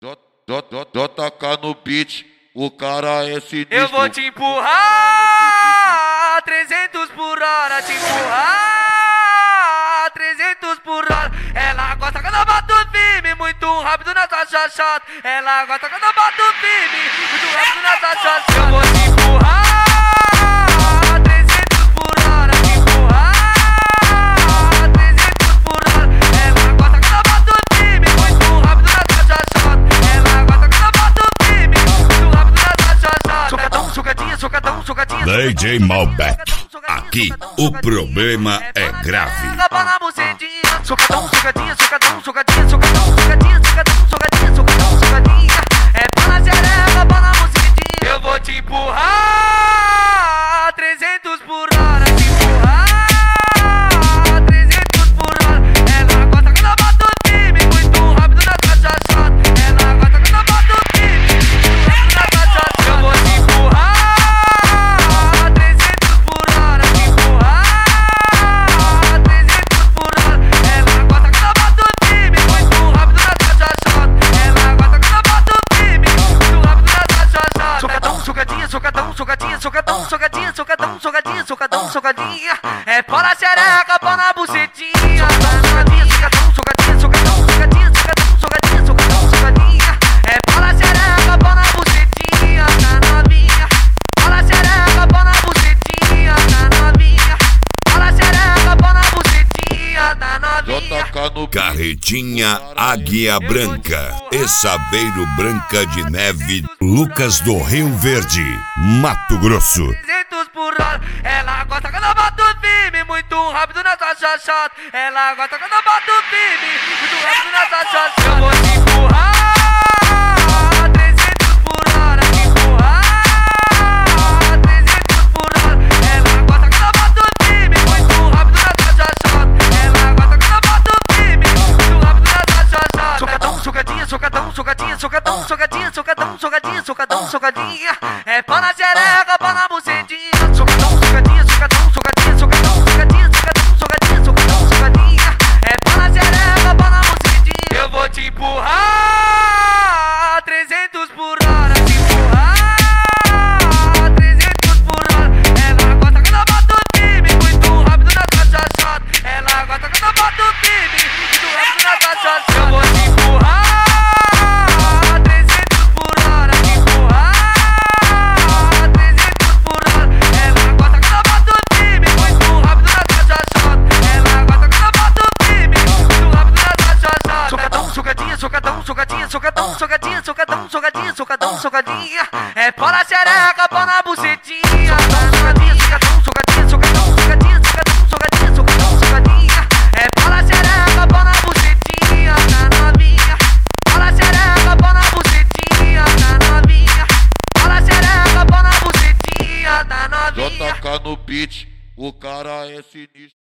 JK no beat, o cara é sinistro. Eu vou te empurrar 300 por hora, te empurrar 300 por hora. Ela gosta quando eu bato firme, muito rápido nessa chachata. Ela gosta quando eu bato firme, muito rápido nessa chachata. Eu vou te empurrar 300 por hora, te empurrar 300 por hora. Ela gosta quando eu bato firme, muito rápido nessa chachata. Ela gosta quando eu bato firme, muito rápido nessa chachata. Socadão, socadinha, socadão, socadinha. DJ Malbec. Aqui o problema é grave. Socadão, socadinha, socadão, socadinha, socadão, socadinha, socadão, socadinha, socadão, socadinha. É pra na xereca, pra na bucetinha. Eu vou te empurrar 300 por hora, te empurrar 300 por hora. Ela gosta quando eu bato firme, muito rápido nessa chachata. Ela gosta quando eu bato firme, muito rápido nessa chachata. Eu vou te empurrar 300 por hora, te empurrar 300 por hora. Ela gosta quando eu bato firme, muito rápido nessa chachata. Ela gosta quando eu bato firme, muito rápido nessa chachata. Socadão, socadinha, socadão, socadinha, socadão, socadinha, socadão, socadinha, socadão, socadinha. É pau na xereca, pau na bucetinha. Socadinha, socadão, socadinha, socadão, socadinha, socadão, socadinha, socadão, socadinha. É pau na xereca, pau na bucetinha, tá novinha. Pau na xereca, pau na bucetinha, tá novinha. Pau na xereca, pau na bucetinha, tá novinha. JK no beat. Carretinha Águia Branca e Saveiro Branca de Neve, Lucas do Rio Verde, Mato Grosso. 300 por hora. Ela gosta quando eu bato firme, muito rápido nessa chachata. Ela gosta quando eu bato firme, muito rápido nessa chachata. Eu vou te empurrar 300 por hora, te empurrar 300 por hora. Ela gosta quando eu bato firme, muito rápido nessa chachata. Ela gosta quando eu bato firme, muito rápido nessa chachata. Socadão, socadinha, socadão, socadinha, socadão, socadinha, socadão, socadinha, socadão, socadinha. É pau na xereca, pau na bucetinha. Socadão, socadinha, socadão, socadinha, socadão, socadinha, socadão, socadinha, socadão, socadinha. É pau na xereca, pau na bucetinha. Eu vou te empurrar 300 por hora, te empurrar 300 por hora. Ela gosta quando eu bato firme, muito rápido nessa chachata. Ela gosta quando eu bato firme, muito rápido nessa chachata. Eu vou te empurrar 300 por hora, te empurrar 300 por hora. Ela gosta quando eu bato firme, muito rápido nessa chachata. Ela gosta quando eu bato firme, muito rápido nessa chachata. Socadão, socadinha, socadão, socadinha, socadão, socadinha, socadão, socadinha, socadão, socadinha. É pau na xereca, pau na bucetinha. Socadinha, socadão, socadinha, socadão, socadinha, socadão, socadinha, socadão, socadinha. É pau na xereca, pau na bucetinha, tá novinha. Pau na xereca, pau na bucetinha, tá novinha. Pau na xereca, pau na bucetinha, tá novinha. JK no beat, o cara é sinistro.